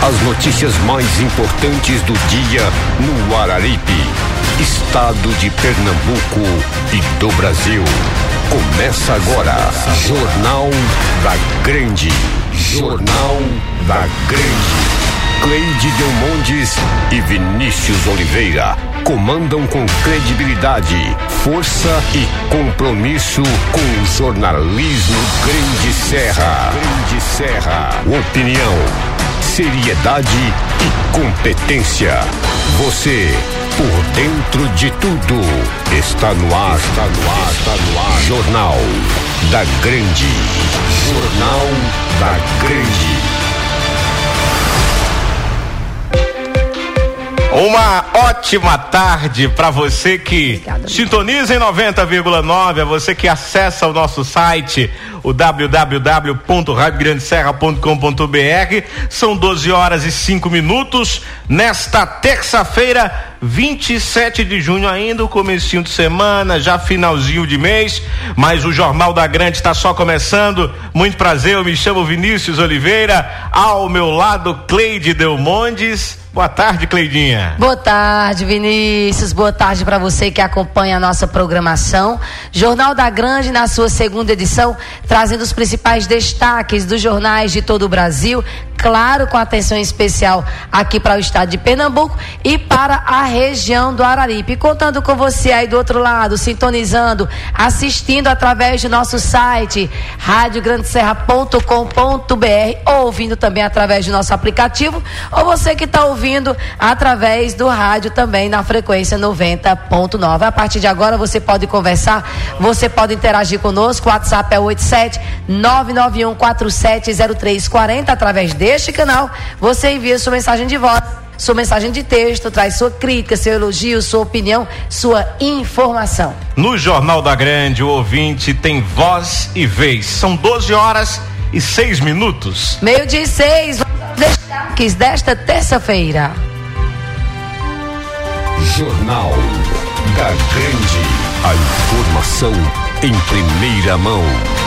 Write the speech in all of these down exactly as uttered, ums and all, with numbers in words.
As notícias mais importantes do dia no Araripe, estado de Pernambuco e do Brasil. Começa agora, Jornal da Grande. Jornal da Grande. Cleide Delmondes e Vinícius Oliveira comandam com credibilidade, força e compromisso com o jornalismo Grande Serra. Grande Serra. Opinião, seriedade e competência. Você, por dentro de tudo, está no ar, está no ar, está no ar. Jornal da Grande. Jornal da Grande. Uma ótima tarde para você que Obrigada, sintoniza em noventa vírgula nove, a você que acessa o nosso site, o w w w ponto rádio grande serra ponto com ponto b r. São doze horas e cinco minutos nesta terça-feira, vinte e sete de junho, ainda o comecinho de semana, já finalzinho de mês, mas o Jornal da Grande está só começando. Muito prazer, eu me chamo Vinícius Oliveira, ao meu lado Cleide Delmondes. Boa tarde, Cleidinha. Boa tarde, Vinícius. Boa tarde para você que acompanha a nossa programação. Jornal da Grande, na sua segunda edição, trazendo os principais destaques dos jornais de todo o Brasil, claro, com atenção especial aqui para o estado de Pernambuco e para a região do Araripe. Contando com você aí do outro lado, sintonizando, assistindo através do nosso site, rádio grande serra ponto com ponto b r, ou ouvindo também através do nosso aplicativo, ou você que está ouvindo através do rádio também na frequência noventa ponto nove. A partir de agora você pode conversar, você pode interagir conosco. O WhatsApp é oito sete nove nove um quatro sete zero três quatro zero. Através deste canal você envia sua mensagem de voz, sua mensagem de texto, traz sua crítica, seu elogio, sua opinião, sua informação. No Jornal da Grande, o ouvinte tem voz e vez. São doze horas e seis minutos. Meio-dia e seis. Destaques desta terça-feira. Jornal da Grande. A informação em primeira mão.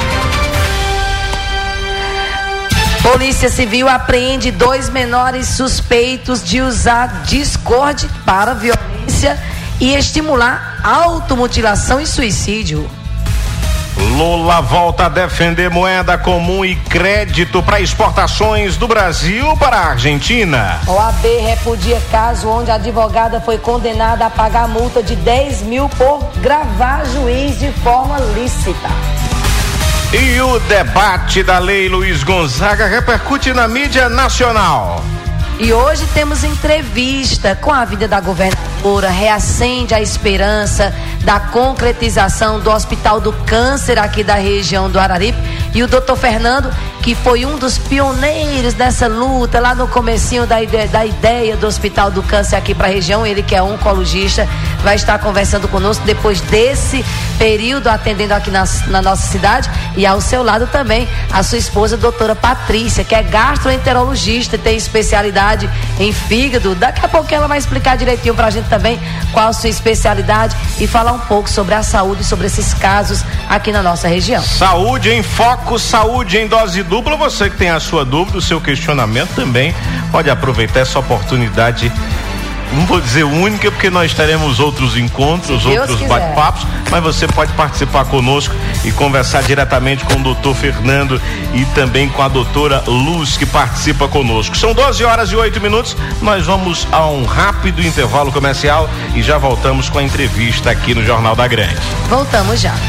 Polícia Civil apreende dois menores suspeitos de usar Discord para violência e estimular automutilação e suicídio. Lula volta a defender moeda comum e crédito para exportações do Brasil para a Argentina. O A B repudia caso onde a advogada foi condenada a pagar multa de dez mil por gravar juiz de forma lícita. E o debate da Lei Luiz Gonzaga repercute na mídia nacional. E hoje temos entrevista com a vida da governadora, reacende a esperança da concretização do Hospital do Câncer aqui da região do Araripe. E o doutor Fernando, que foi um dos pioneiros dessa luta lá no comecinho da ideia, da ideia do Hospital do Câncer aqui para a região, ele que é oncologista, vai estar conversando conosco depois desse período atendendo aqui na, na nossa cidade. E ao seu lado também a sua esposa, doutora Patrícia, que é gastroenterologista e tem especialidade em fígado. Daqui a pouco ela vai explicar direitinho pra gente também qual a sua especialidade e falar um pouco sobre a saúde, sobre esses casos aqui na nossa região. Saúde em foco, saúde em dose dupla. Você que tem a sua dúvida, o seu questionamento também pode aproveitar essa oportunidade. Não vou dizer única, porque nós teremos outros encontros, outros bate-papos, mas você pode participar conosco e conversar diretamente com o doutor Fernando e também com a doutora Luz, que participa conosco. São doze horas e oito minutos, nós vamos a um rápido intervalo comercial e já voltamos com a entrevista aqui no Jornal da Grande. Voltamos já.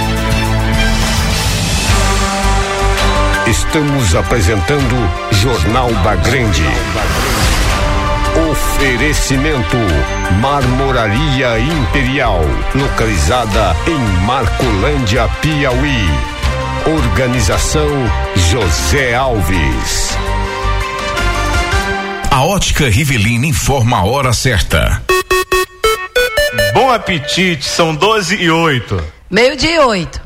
Estamos apresentando Jornal da Grande. Oferecimento Marmoraria Imperial, localizada em Marcolândia, Piauí. Organização José Alves. A Ótica Rivelina informa a hora certa. Bom apetite, são doze e oito. Meio-dia e oito.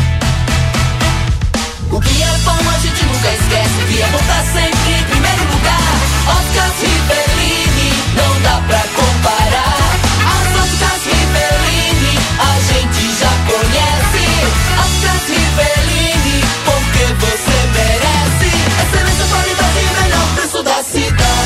O que é bom a gente nunca esquece, o que é bom tá sempre em primeiro lugar. Óticas Rivelini, não dá pra comparar. As Óticas Rivelini, a gente já conhece. Óticas Rivelini, porque você merece. Excelência, qualidade e melhor preço da cidade.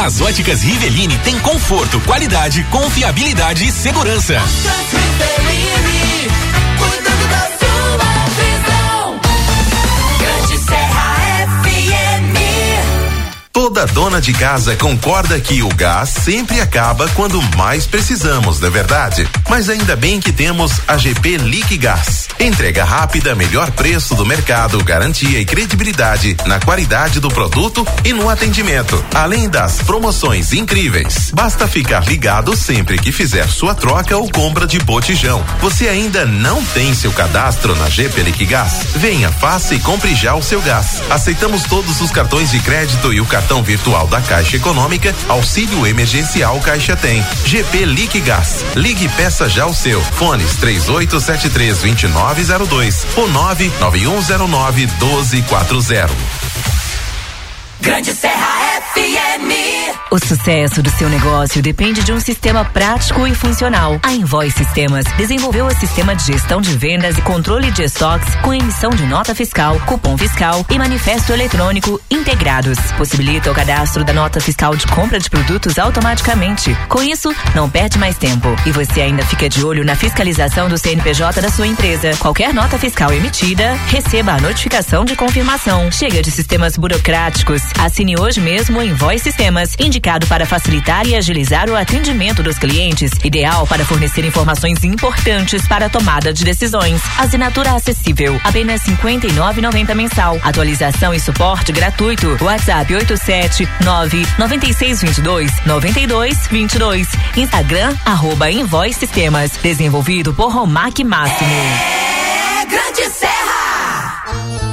As óticas Riveline têm conforto, qualidade, confiabilidade e segurança. Óticas Riveline, cuidando da sua visão. Grande Serra F M. Toda dona de casa concorda que o gás sempre acaba quando mais precisamos, não é verdade? Mas ainda bem que temos a G P Liquigás. Entrega rápida, melhor preço do mercado, garantia e credibilidade na qualidade do produto e no atendimento. Além das promoções incríveis. Basta ficar ligado sempre que fizer sua troca ou compra de botijão. Você ainda não tem seu cadastro na G P Liquigás? Venha, faça e compre já o seu gás. Aceitamos todos os cartões de crédito e o cartão virtual da Caixa Econômica, auxílio emergencial Caixa tem. G P Liquigás. Ligue e peça já o seu. Fones três oito sete três, dois nove zero dois ou nove nove um zero nove, um dois quatro zero. Grande Serra F M. O sucesso do seu negócio depende de um sistema prático e funcional. A Invoice Sistemas desenvolveu o sistema de gestão de vendas e controle de estoques com emissão de nota fiscal, cupom fiscal e manifesto eletrônico integrados. Possibilita o cadastro da nota fiscal de compra de produtos automaticamente. Com isso, não perde mais tempo. E você ainda fica de olho na fiscalização do C N P J da sua empresa. Qualquer nota fiscal emitida, receba a notificação de confirmação. Chega de sistemas burocráticos. Assine hoje mesmo o Invoice Sistemas, indicado para facilitar e agilizar o atendimento dos clientes, ideal para fornecer informações importantes para a tomada de decisões. Assinatura acessível, apenas cinquenta e nove reais e noventa centavos mensal. Atualização e suporte gratuito. WhatsApp oito sete nove, nove seis dois dois, nove dois dois dois. Instagram, arroba Invoice Sistemas. Desenvolvido por Romac Máximo. É Grande Serra.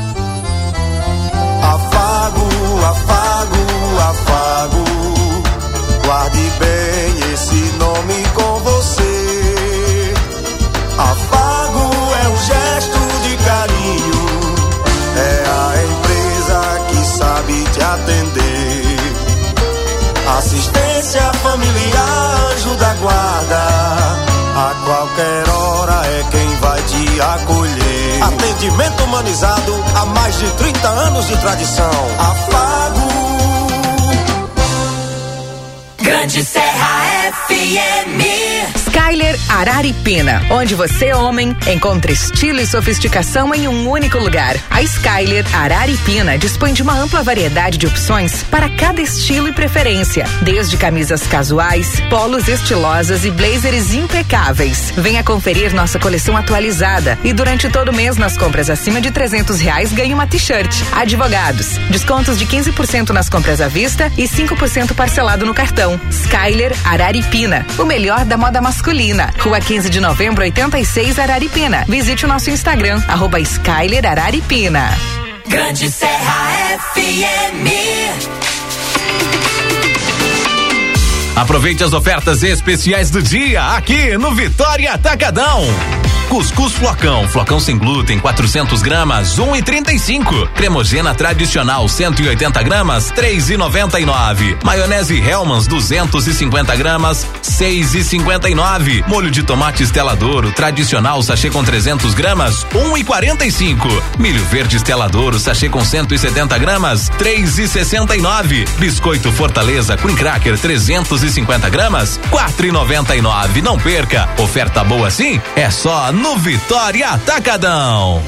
Afago, afago, afago. Guarde bem esse nome com você. Afago é um gesto de carinho. É a empresa que sabe te atender. Assistência familiar, anjo da guarda. A qualquer hora é quem vai te acolher. Atendimento humanizado há mais de trinta anos de tradição. Afago. Grande Serra F M. Skyler Araripina, onde você, homem, encontra estilo e sofisticação em um único lugar. A Skyler Araripina dispõe de uma ampla variedade de opções para cada estilo e preferência, desde camisas casuais, polos estilosas e blazers impecáveis. Venha conferir nossa coleção atualizada e durante todo o mês nas compras acima de trezentos reais ganhe uma t-shirt. Advogados, descontos de quinze por cento nas compras à vista e cinco por cento parcelado no cartão. Skyler Araripina, o melhor da moda masculina. Rua quinze de novembro, oitenta e seis, Araripina. Visite o nosso Instagram, arroba Skyler Araripina. Grande Serra F M. Aproveite as ofertas especiais do dia aqui no Vitória Atacadão. Cuscuz flocão, flocão sem glúten, quatrocentos gramas, um e trinta e cinco. Cremogena tradicional, cento e oitenta gramas, três e noventa e nove. Maionese Hellmann's, duzentos e cinquenta gramas, seis e cinquenta e nove. Molho de tomate Stella Douro tradicional, sachê com trezentos gramas, um e quarenta e cinco. Milho verde Stella Douro, sachê com cento e setenta gramas, três e sessenta e nove. Biscoito Fortaleza Cream Cracker, trezentos e cinquenta gramas, quatro e noventa e nove. Não perca, oferta boa assim é só no Vitória Atacadão.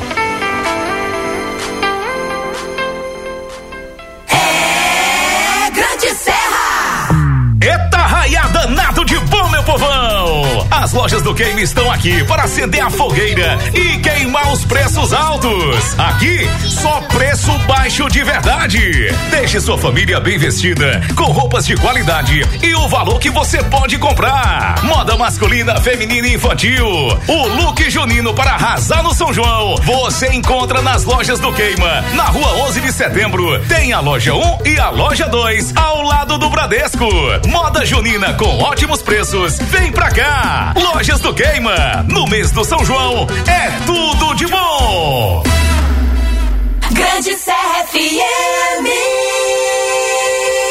É Grande Serra. Eita raia danado de bom, meu povão! As lojas do Queima estão aqui para acender a fogueira e queimar os preços altos. Aqui, só preço baixo de verdade. Deixe sua família bem vestida, com roupas de qualidade e o valor que você pode comprar. Moda masculina, feminina e infantil. O look junino para arrasar no São João. Você encontra nas lojas do Queima. Na rua onze de setembro, tem a loja um e a loja dois, ao lado do Bradesco. Moda junina com ótimos preços. Vem pra cá. Lojas do Queima. No mês do São João, é tudo de bom. Grande Serra F M.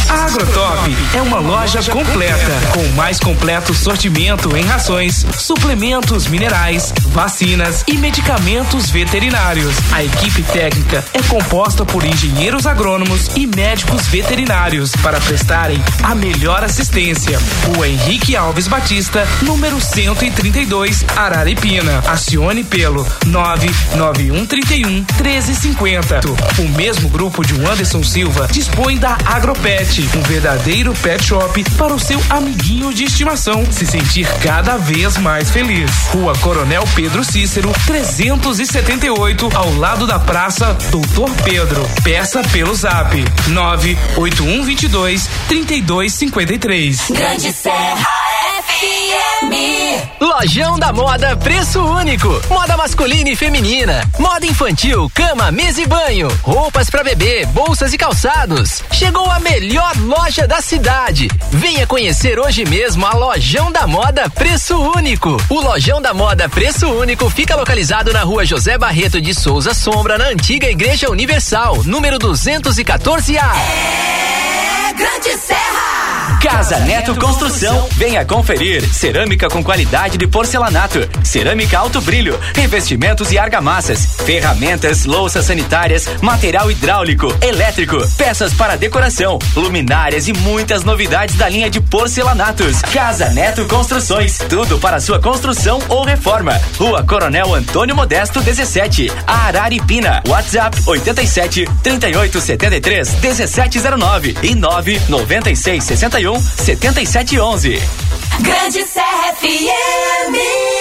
A Agrotop é uma loja completa, com o mais completo sortimento em rações, suplementos minerais, vacinas e medicamentos veterinários. A equipe técnica é composta por engenheiros agrônomos e médicos veterinários para prestarem a melhor assistência. Rua Henrique Alves Batista, número cento e trinta e dois, Araripina. Acione pelo nove nove um três um, um três cinco zero. O mesmo grupo de Anderson Silva dispõe da Agropet, um verdadeiro pet shop para o seu amiguinho de estimação se sentir cada vez mais feliz. Rua Coronel Pedro Cícero, trezentos e setenta e oito, ao lado da Praça Doutor Pedro. Peça pelo zap nove oito um dois dois, três dois cinco três. Grande Serra F M. Lojão da Moda, preço único. Moda masculina e feminina. Moda infantil, cama, mesa e banho. Roupas pra bebê, bolsas e calçados. Chegou a melhor loja da cidade. Venha conhecer hoje mesmo a Lojão da Moda, preço único. O Lojão da Moda, preço único fica localizado na Rua José Barreto de Souza Sombra, na antiga Igreja Universal, número duzentos e quatorze A. É Grande Serra. Casa Neto Construção, venha conferir. Cerâmica com qualidade de porcelanato, cerâmica alto brilho, revestimentos e argamassas, ferramentas, louças sanitárias, material hidráulico, elétrico, peças para decoração, luminárias e muitas novidades da linha de porcelanatos. Casa Neto Construções, tudo para sua construção ou reforma. Rua Coronel Antônio Modesto dezessete, Araripina. WhatsApp oitenta e sete, trinta e oito, setenta e três, dezessete zero nove e nove noventa e seis, sessenta e um, setenta e sete onze. Grande Serra F M.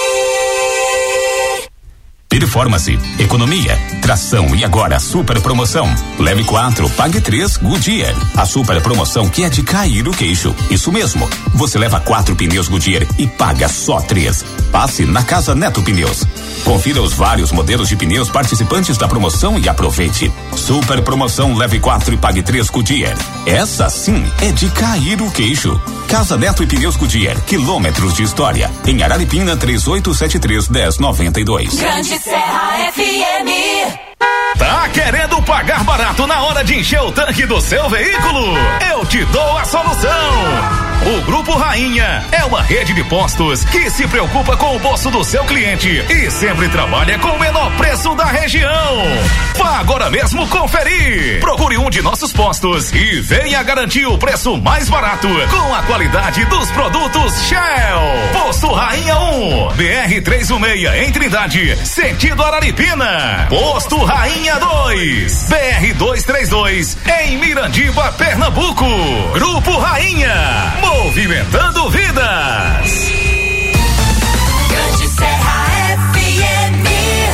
Performance, economia, tração e agora super promoção. Leve quatro, pague três, Goodyear. A super promoção que é de cair o queixo. Isso mesmo. Você leva quatro pneus Goodyear e paga só três. Passe na Casa Neto Pneus. Confira os vários modelos de pneus participantes da promoção e aproveite. Super promoção, leve quatro e pague três Goodyear. Essa sim é de cair o queixo. Casa Neto e Pneus Goodyear, quilômetros de história. Em Araripina, três oito sete três, um zero nove dois. Grande Serra F M. Tá querendo pagar barato na hora de encher o tanque do seu veículo? Eu te dou a solução. O Grupo Rainha é uma rede de postos que se preocupa com o bolso do seu cliente e sempre trabalha com o menor preço da região. Vá agora mesmo conferir. Procure um de nossos postos e venha garantir o preço mais barato com a qualidade dos produtos Shell. Posto Rainha um, B R trezentos e dezesseis em Trindade, sentido Araripina. Posto Rainha dois, B R duzentos e trinta e dois em Mirandiba, Pernambuco. Grupo Rainha, movimentando vidas. Grande Serra F M.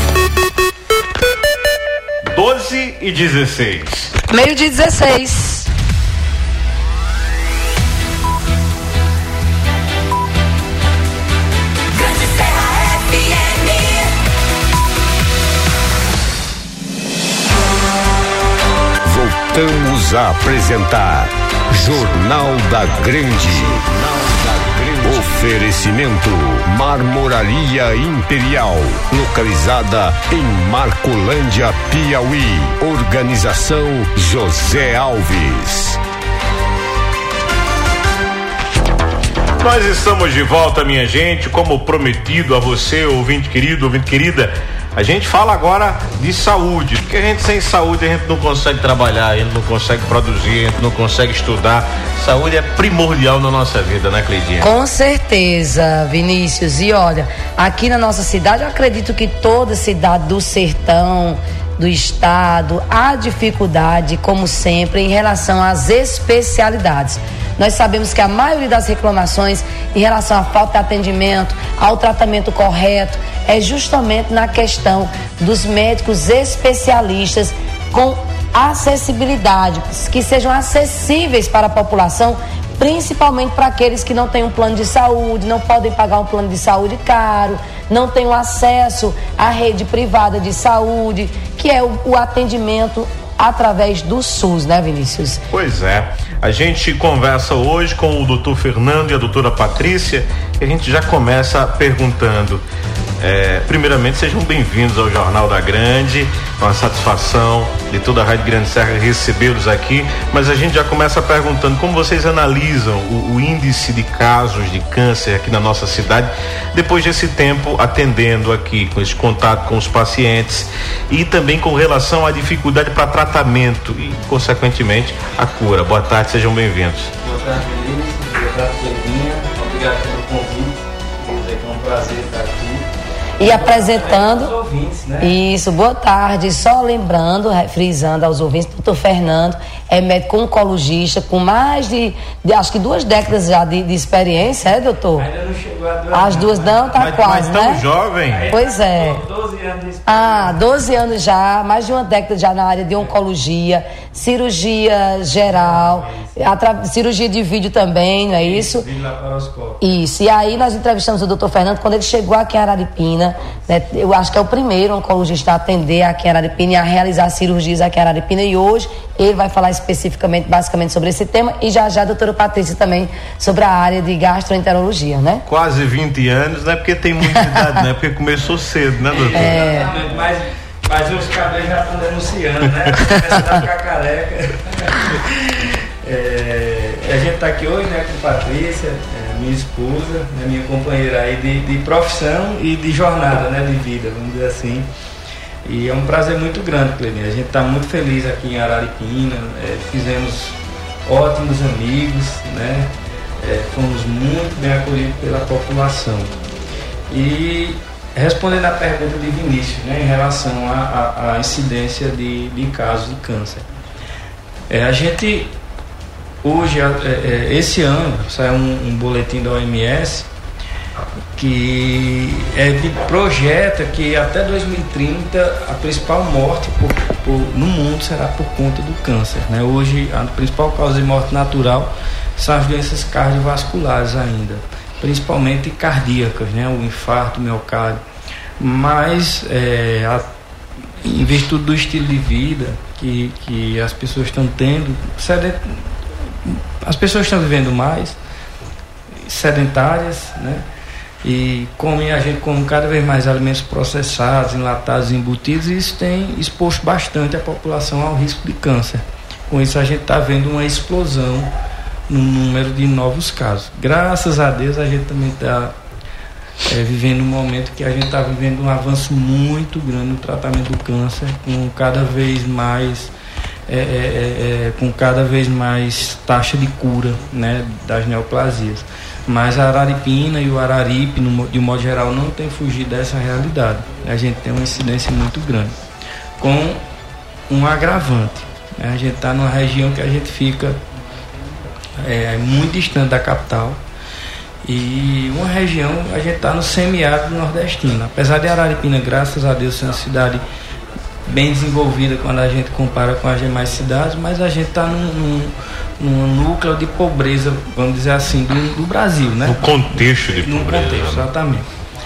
doze e dezesseis. Meio de dezesseis. Grande Serra F M. Voltamos a apresentar Jornal da Grande. Oferecimento Marmoraria Imperial, localizada em Marcolândia, Piauí. Organização José Alves. Nós estamos de volta, minha gente, como prometido a você, ouvinte querido, ouvinte querida. A gente fala agora de saúde, porque a gente sem saúde a gente não consegue trabalhar, a gente não consegue produzir, a gente não consegue estudar. Saúde é primordial na nossa vida, né, Cleidinha? Com certeza, Vinícius. E olha, aqui na nossa cidade, eu acredito que toda cidade do sertão, do estado, há dificuldade, como sempre, em relação às especialidades. Nós sabemos que a maioria das reclamações em relação à falta de atendimento, ao tratamento correto, é justamente na questão dos médicos especialistas com acessibilidade, que sejam acessíveis para a população, principalmente para aqueles que não têm um plano de saúde, não podem pagar um plano de saúde caro, não têm o acesso à rede privada de saúde, que é o, o atendimento através do SUS, né, Vinícius? Pois é. A gente conversa hoje com o doutor Fernando e a doutora Patrícia, e a gente já começa perguntando: É, primeiramente, sejam bem-vindos ao Jornal da Grande, uma satisfação de toda a Rádio Grande Serra recebê-los aqui, mas a gente já começa perguntando como vocês analisam o, o índice de casos de câncer aqui na nossa cidade, depois desse tempo atendendo aqui, com esse contato com os pacientes e também com relação à dificuldade para tratamento e, consequentemente, a cura. Boa tarde, sejam bem-vindos. Boa tarde, Luiz. Boa tarde, Pedrinha. Obrigado pelo convite. Quer dizer que é um prazer estar aqui. E apresentando, ouvintes, né? Isso, boa tarde, só lembrando, frisando aos ouvintes, doutor Fernando é médico oncologista com mais de, de acho que duas décadas já de, de experiência, é, doutor? Ainda não chegou a duas. As duas não, tá mas, quase, mas tão né? jovem. Pois é. doze anos de experiência. Ah, doze anos já, mais de uma década já na área de oncologia, cirurgia geral, atra- cirurgia de vídeo também, não é isso? Vídeo laparoscópico. Isso, e aí nós entrevistamos o doutor Fernando quando ele chegou aqui em Araripina, né? Eu acho que é o primeiro oncologista a atender aqui em Araripina e a realizar cirurgias aqui em Araripina, e hoje ele vai falar especificamente, basicamente sobre esse tema, e já já a doutora Patrícia também sobre a área de gastroenterologia, né? Quase vinte anos, não é porque tem muita idade, não é porque começou cedo, né, doutor? É. Mas, mas os cabelos já estão denunciando, né? Começa a ficar careca. É, a gente está aqui hoje, né, com Patrícia, é, minha esposa, né, minha companheira aí de, de profissão e de jornada, né, de vida, vamos dizer assim. E é um prazer muito grande, Cleitinho. A gente está muito feliz aqui em Araripina, é, fizemos ótimos amigos, né, é, fomos muito bem acolhidos pela população. E respondendo à pergunta de Vinícius, né, em relação à incidência de, de casos de câncer, é, a gente hoje, é, é, esse ano, saiu um, um boletim da O M S que é, de, projeta que até dois mil e trinta a principal morte por, por, no mundo será por conta do câncer, né? Hoje a principal causa de morte natural são as doenças cardiovasculares ainda, principalmente cardíacas, né? O infarto, o miocárdio, mas é, a, em virtude do estilo de vida que, que as pessoas estão tendo, sedent, as pessoas estão vivendo mais sedentárias, né? E comem, a gente come cada vez mais alimentos processados, enlatados, embutidos, e isso tem exposto bastante a população ao risco de câncer. Com isso a gente está vendo uma explosão no número de novos casos. Graças a Deus a gente também está é, vivendo um momento que a gente está vivendo um avanço muito grande no tratamento do câncer, com cada vez mais é, é, é, com cada vez mais taxa de cura, né, das neoplasias. Mas a Araripina e o Araripe, no, de um modo geral, não tem fugido dessa realidade. A gente tem uma incidência muito grande, com um agravante, né? A gente está numa região que a gente fica é, muito distante da capital, e uma região, a gente está no semiárido nordestino. Apesar de Araripina, graças a Deus, ser uma cidade bem desenvolvida quando a gente compara com as demais cidades, mas a gente está num, num, num núcleo de pobreza, vamos dizer assim, do, do Brasil, né? No contexto de no pobreza. Contexto, exatamente.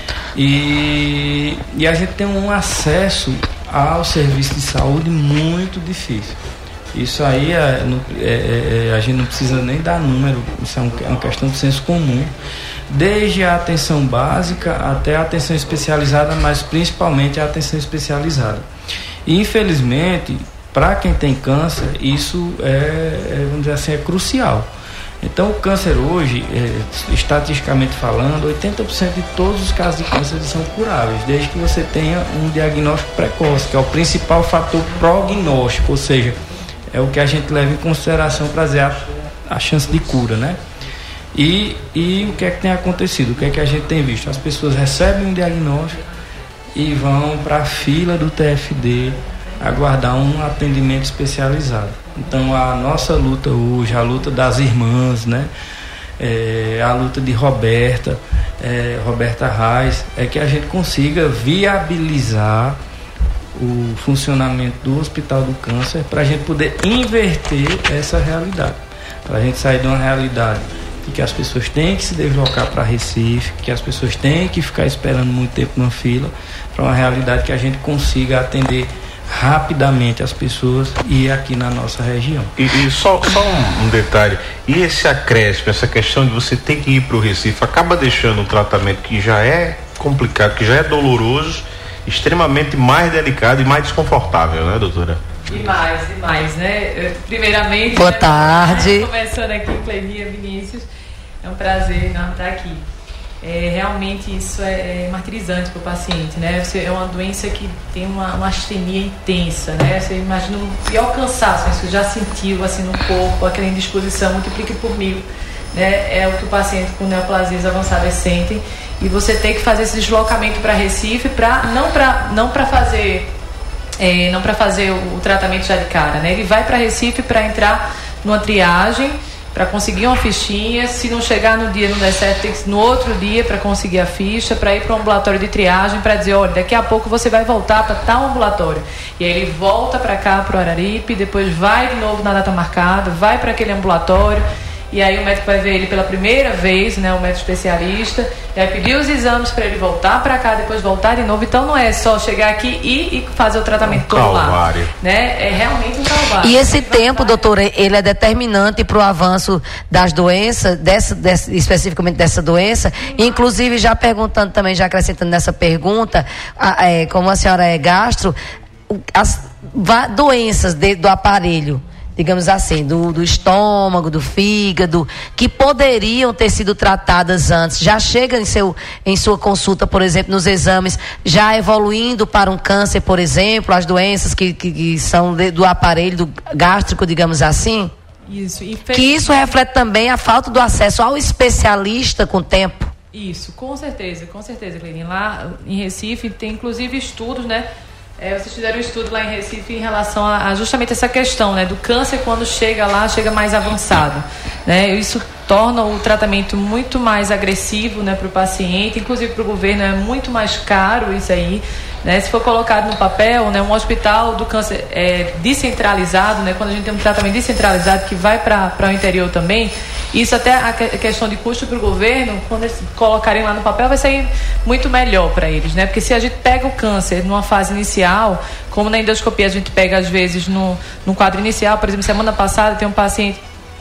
E, e a gente tem um acesso ao serviço de saúde muito difícil. Isso aí é, é, é, a gente não precisa nem dar número, isso é, um, é uma questão de senso comum. Desde a atenção básica até a atenção especializada, mas principalmente a atenção especializada. E infelizmente, para quem tem câncer, isso é, é, vamos dizer assim, é crucial. Então o câncer hoje, é, estatisticamente falando, oitenta por cento de todos os casos de câncer são curáveis, desde que você tenha um diagnóstico precoce, que é o principal fator prognóstico, ou seja, é o que a gente leva em consideração para dizer a, a chance de cura, né? E, e o que é que tem acontecido? O que é que a gente tem visto? As pessoas recebem um diagnóstico e vão para a fila do T F D aguardar um atendimento especializado. Então a nossa luta hoje, a luta das irmãs, né? É, a luta de Roberta, é, Roberta Reis, é que a gente consiga viabilizar o funcionamento do Hospital do Câncer para a gente poder inverter essa realidade, para a gente sair de uma realidade de que as pessoas têm que se deslocar para Recife, que as pessoas têm que ficar esperando muito tempo na fila, para uma realidade que a gente consiga atender rapidamente as pessoas e aqui na nossa região. E, e só, só um, um detalhe, e esse acréscimo, essa questão de você ter que ir para o Recife, acaba deixando um tratamento que já é complicado, que já é doloroso, extremamente mais delicado e mais desconfortável, né, doutora? Demais, demais, né? Primeiramente, boa né, tarde. Começando aqui, Cleininha, Vinícius, é um prazer enorme estar aqui. É, realmente isso é, é martirizante para o paciente, né? Você, é uma doença que tem uma, uma astenia intensa, né? Você imagina o pior cansaço, você já sentiu assim no corpo, aquela indisposição, multiplica por mil, né? É o que o paciente com neoplasias avançadas sentem, e você tem que fazer esse deslocamento para Recife, pra, não para não para fazer é, não para fazer o, o tratamento já de cara, né? Ele vai para Recife para entrar numa triagem, para conseguir uma fichinha. Se não chegar no dia, não der certo, tem que ir no outro dia para conseguir a ficha, para ir para um ambulatório de triagem, para dizer, olha, daqui a pouco você vai voltar para tal ambulatório. E aí ele volta para cá, para o Araripe, depois vai de novo na data marcada, vai para aquele ambulatório, e aí o médico vai ver ele pela primeira vez, né, o médico especialista, e aí pedir os exames para ele voltar para cá, depois voltar de novo. Então não é só chegar aqui e, e fazer o tratamento todo lá, né? É realmente um calvário. E esse tempo, doutora, ele é determinante para o avanço das doenças, dessa, dessa, especificamente dessa doença. Inclusive, já perguntando também, já acrescentando nessa pergunta, a, é, como a senhora é gastro, as va, doenças de, do aparelho, digamos assim, do, do estômago, do fígado, que poderiam ter sido tratadas antes, já chega em, seu, em sua consulta, por exemplo, nos exames, já evoluindo para um câncer, por exemplo, as doenças que, que, que são de, do aparelho do gástrico, digamos assim? Isso. Que isso reflete também a falta do acesso ao especialista com o tempo. Isso, com certeza, com certeza, Cleininha. Lá em Recife tem inclusive estudos, né? É, vocês fizeram um estudo lá em Recife em relação a, a justamente essa questão, né, do câncer quando chega lá, chega mais avançado, né? Isso torna o tratamento muito mais agressivo, né, para o paciente, inclusive para o governo é muito mais caro isso aí, né? Se for colocado no papel, né, um hospital do câncer é, descentralizado, né, quando a gente tem um tratamento descentralizado que vai para o interior também, isso até a questão de custo para o governo, quando eles colocarem lá no papel, vai sair muito melhor para eles, né? Porque se a gente pega o câncer numa fase inicial, como na endoscopia a gente pega às vezes no, no quadro inicial, por exemplo, semana passada tem um paciente,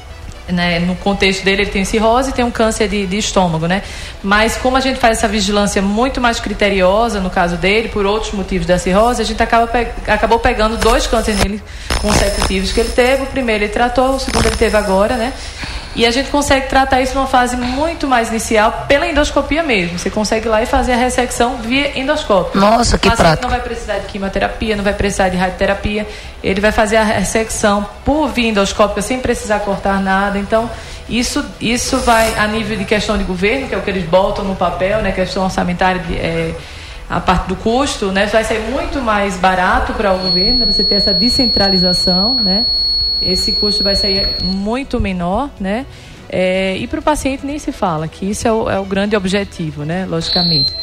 né, no contexto dele ele tem cirrose e tem um câncer de, de estômago, né? Mas como a gente faz essa vigilância muito mais criteriosa no caso dele, por outros motivos da cirrose, a gente acaba pe- acabou pegando dois cânceres nele consecutivos que ele teve. O primeiro ele tratou, o segundo ele teve agora, né? E a gente consegue tratar isso numa fase muito mais inicial pela endoscopia mesmo. Você consegue ir lá e fazer a ressecção via endoscópio. Nossa, que prático. O paciente não vai precisar de quimioterapia, não vai precisar de radioterapia. Ele vai fazer a ressecção por via endoscópica sem precisar cortar nada. Então, isso, isso vai a nível de questão de governo, que é o que eles botam no papel, né? Questão orçamentária, de, é, a parte do custo, né? Vai ser muito mais barato para o governo, né? Você ter essa descentralização, né? Esse custo vai sair muito menor, né? É, e para o paciente nem se fala, que isso é o, é o grande objetivo, né? Logicamente.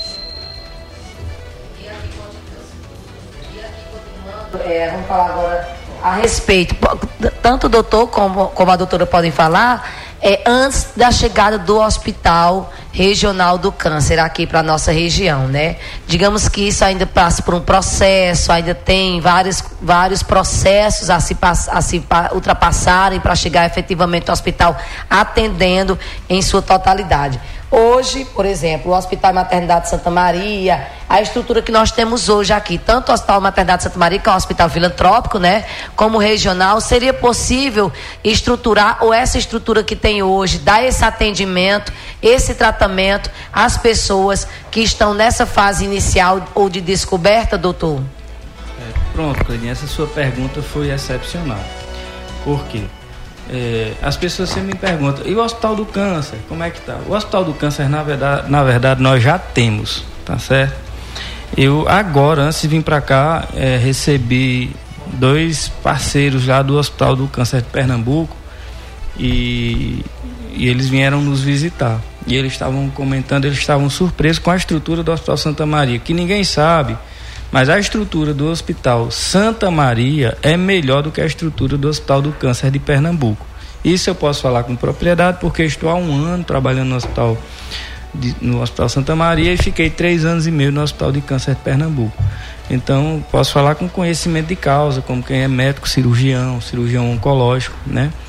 É, vamos falar agora a respeito, tanto o doutor como, como a doutora podem falar, é, antes da chegada do Hospital Regional do Câncer aqui para a nossa região, né? Digamos que isso ainda passa por um processo, ainda tem vários, vários processos a se, a se ultrapassarem para chegar efetivamente ao hospital atendendo em sua totalidade. Hoje, por exemplo, o Hospital Maternidade Santa Maria, a estrutura que nós temos hoje aqui, tanto o Hospital Maternidade Santa Maria, que é um hospital filantrópico, né, como regional, seria possível estruturar, ou essa estrutura que tem hoje, dar esse atendimento, esse tratamento às pessoas que estão nessa fase inicial ou de descoberta, doutor? É, pronto, Cleininha, essa sua pergunta foi excepcional. Por quê? É, as pessoas sempre me perguntam, e o Hospital do Câncer, como é que tá? O Hospital do Câncer, na verdade, na verdade nós já temos, tá certo? Eu agora, antes de vir para cá, é, recebi dois parceiros lá do Hospital do Câncer de Pernambuco e, e eles vieram nos visitar. E eles estavam comentando, eles estavam surpresos com a estrutura do Hospital Santa Maria, que ninguém sabe, mas a estrutura do Hospital Santa Maria é melhor do que a estrutura do Hospital do Câncer de Pernambuco. Isso eu posso falar com propriedade, porque estou há um ano trabalhando no Hospital, de, no Hospital Santa Maria e fiquei três anos e meio no Hospital de Câncer de Pernambuco. Então, posso falar com conhecimento de causa, como quem é médico, cirurgião, cirurgião oncológico, né?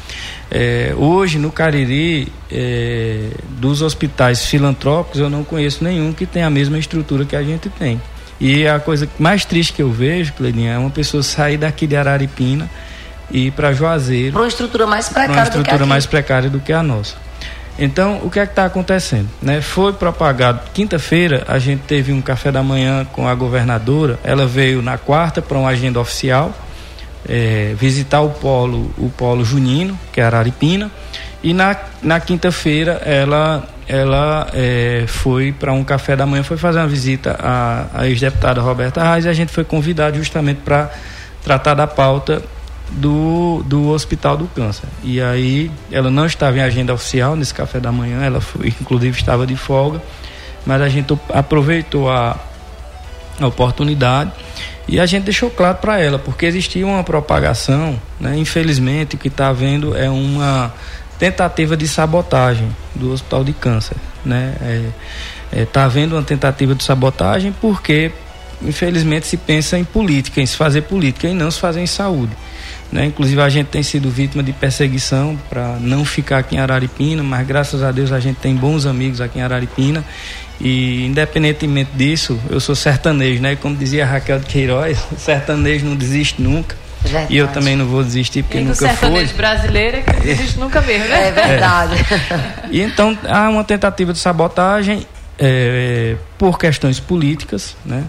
É, hoje no Cariri, é, dos hospitais filantrópicos, eu não conheço nenhum que tenha a mesma estrutura que a gente tem. E a coisa mais triste que eu vejo, Cleitinha, é uma pessoa sair daqui de Araripina e ir para Juazeiro. Para uma estrutura mais precária uma estrutura do que mais precária do que a nossa. Então, o que é que está acontecendo? Né? Foi propagado, quinta-feira, a gente teve um café da manhã com a governadora, ela veio na quarta para uma agenda oficial, é, visitar o polo, o polo junino, que é Araripina, e na, na quinta-feira ela, ela é, foi para um café da manhã, foi fazer uma visita à, à ex-deputada Roberta Reis, e a gente foi convidado justamente para tratar da pauta do, do Hospital do Câncer. E aí ela não estava em agenda oficial nesse café da manhã, ela foi, inclusive estava de folga, mas a gente aproveitou a, a oportunidade e a gente deixou claro para ela, porque existia uma propagação, né? Infelizmente o que está havendo é uma tentativa de sabotagem do Hospital de Câncer, né? É, é, tá havendo uma tentativa de sabotagem porque infelizmente se pensa em política, em se fazer política e não se fazer em saúde. Né? Inclusive a gente tem sido vítima de perseguição para não ficar aqui em Araripina, mas graças a Deus a gente tem bons amigos aqui em Araripina e independentemente disso, eu sou sertanejo, né? Como dizia Raquel de Queiroz, sertanejo não desiste nunca. Verdade. E eu também não vou desistir porque e nunca foi. O sertanejo brasileiro é que não desiste nunca mesmo, né? É verdade. É. E então há uma tentativa de sabotagem é, por questões políticas, né?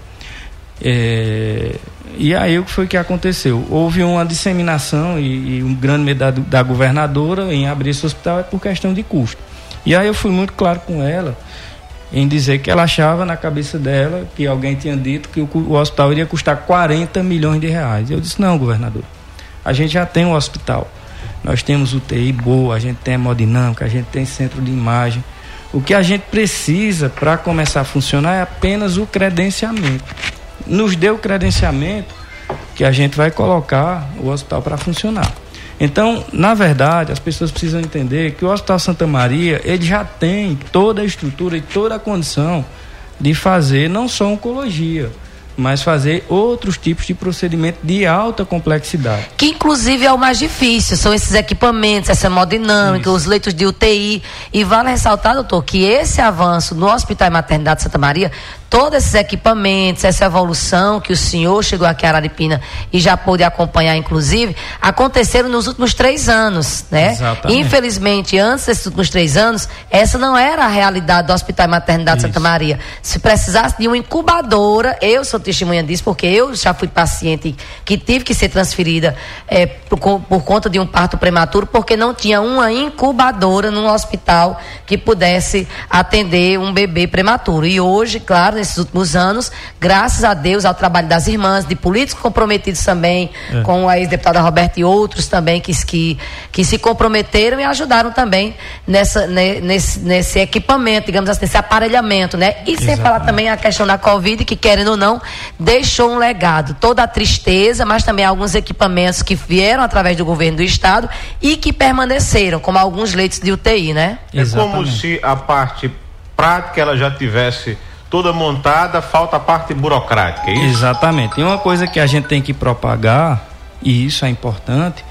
É, e aí o que foi que aconteceu? Houve uma disseminação e, e um grande medo da, da governadora em abrir esse hospital é por questão de custo. E aí eu fui muito claro com ela em dizer que ela achava na cabeça dela que alguém tinha dito que o, o hospital iria custar quarenta milhões de reais. Eu disse, não, governador, a gente já tem um hospital, nós temos U T I boa, a gente tem hemodinâmica, a gente tem centro de imagem. O que a gente precisa para começar a funcionar é apenas o credenciamento. Nos deu o credenciamento que a gente vai colocar o hospital para funcionar. Então, na verdade, as pessoas precisam entender que o Hospital Santa Maria, ele já tem toda a estrutura e toda a condição de fazer não só oncologia, mas fazer outros tipos de procedimento de alta complexidade. Que inclusive é o mais difícil, são esses equipamentos, essa hemodinâmica, Isso. os leitos de U T I. E vale ressaltar, doutor, que esse avanço no Hospital e Maternidade Santa Maria, todos esses equipamentos, essa evolução que o senhor chegou aqui a Araripina e já pôde acompanhar, inclusive, aconteceram nos últimos três anos, né? Exatamente. Infelizmente, antes desses últimos três anos, essa não era a realidade do Hospital e Maternidade Isso. Santa Maria. Se precisasse de uma incubadora, eu sou testemunha disso, porque eu já fui paciente que tive que ser transferida é, por, por conta de um parto prematuro, porque não tinha uma incubadora num hospital que pudesse atender um bebê prematuro. E hoje, claro, nesses últimos anos, graças a Deus, ao trabalho das irmãs, de políticos comprometidos também, é. com a ex-deputada Roberta e outros também que, que, que se comprometeram e ajudaram também nessa, nesse, nesse equipamento, digamos assim, nesse aparelhamento, né? E sem Exatamente. Falar também a questão da Covid, que querendo ou não, deixou um legado, toda a tristeza, mas também alguns equipamentos que vieram através do governo do estado e que permaneceram, como alguns leitos de U T I, né? É como se a parte prática ela já tivesse toda montada, falta a parte burocrática, é isso? Exatamente. E uma coisa que a gente tem que propagar, e isso é importante,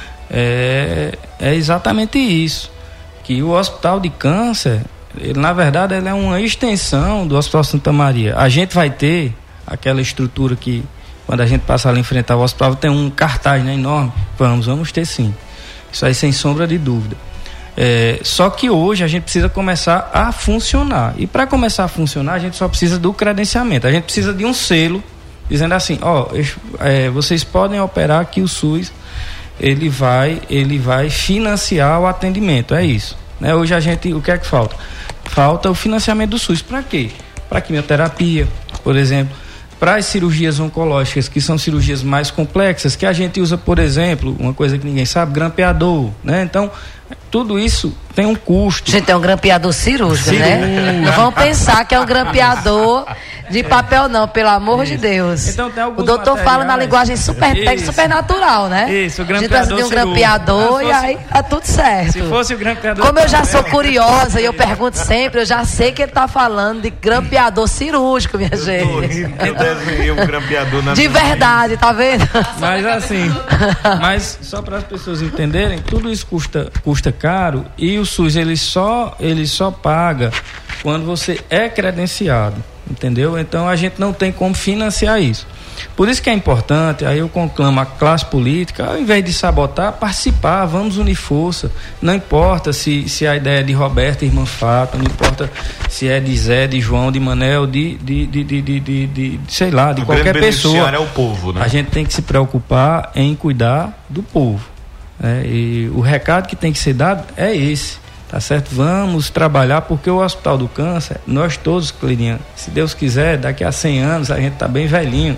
é, é exatamente isso, que o Hospital de Câncer, ele, na verdade, ele é uma extensão do Hospital Santa Maria. A gente vai ter aquela estrutura que, quando a gente passar ali em frente ao hospital, tem um cartaz, né, enorme. Vamos, vamos ter sim. Isso aí sem sombra de dúvida. É, só que hoje a gente precisa começar a funcionar. E para começar a funcionar, a gente só precisa do credenciamento. A gente precisa de um selo dizendo assim, ó, é, vocês podem operar que o SUS ele vai, ele vai financiar o atendimento. É isso. Né? Hoje a gente, o que é que falta? Falta o financiamento do SUS. Para quê? Para quimioterapia, por exemplo, para as cirurgias oncológicas, que são cirurgias mais complexas, que a gente usa, por exemplo, uma coisa que ninguém sabe, grampeador, né? Então, Tudo isso tem um custo. Gente, é um grampeador cirúrgico, cirúrgico. né? Não vamos pensar que é um grampeador de papel, não, pelo amor isso. de Deus. Então, tem alguns o doutor materiais. Fala na linguagem super técnica, super natural, né? Isso, o grampeador. A gente precisa de um grampeador fosse, e aí tá tudo certo. Se fosse o grampeador. Como eu já sou curiosa e eu pergunto sempre, eu já sei que ele tá falando de grampeador cirúrgico, minha eu gente. Eu desenhei um grampeador na De verdade, tá vendo? Mas assim, mas só para as pessoas entenderem, tudo isso custa, custa caro e o SUS ele só, ele só paga quando você é credenciado, entendeu? Então a gente não tem como financiar isso. Por isso que é importante, aí eu conclamo a classe política, ao invés de sabotar, participar, vamos unir força. Não importa se, se a ideia é de Roberto, irmã Fátima, não importa se é de Zé, de João, de Manel, de, de, de, de, de, de, de sei lá, de o qualquer pessoa. É o povo, né? A gente tem que se preocupar em cuidar do povo. Né? E o recado que tem que ser dado é esse. Tá certo? Vamos trabalhar, porque o Hospital do Câncer, nós todos, Cleirinha, se Deus quiser, daqui a cem anos a gente tá bem velhinho.